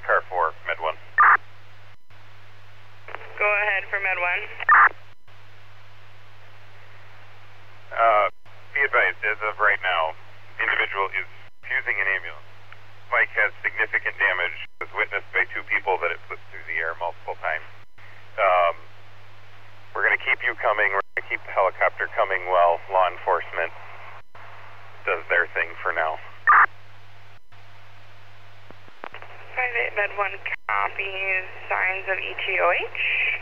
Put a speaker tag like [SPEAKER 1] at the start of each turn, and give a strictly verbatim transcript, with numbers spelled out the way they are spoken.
[SPEAKER 1] car four, Med one.
[SPEAKER 2] Go ahead for Med one.
[SPEAKER 1] Uh, be advised, as of right now, the individual is fusing an ambulance. Bike has significant damage, was witnessed by two people that it flipped through the air multiple times. Um, we're going to keep you coming, we're going to keep the helicopter coming while law enforcement does their thing for now.
[SPEAKER 2] five eight Med one copies signs of E T O H.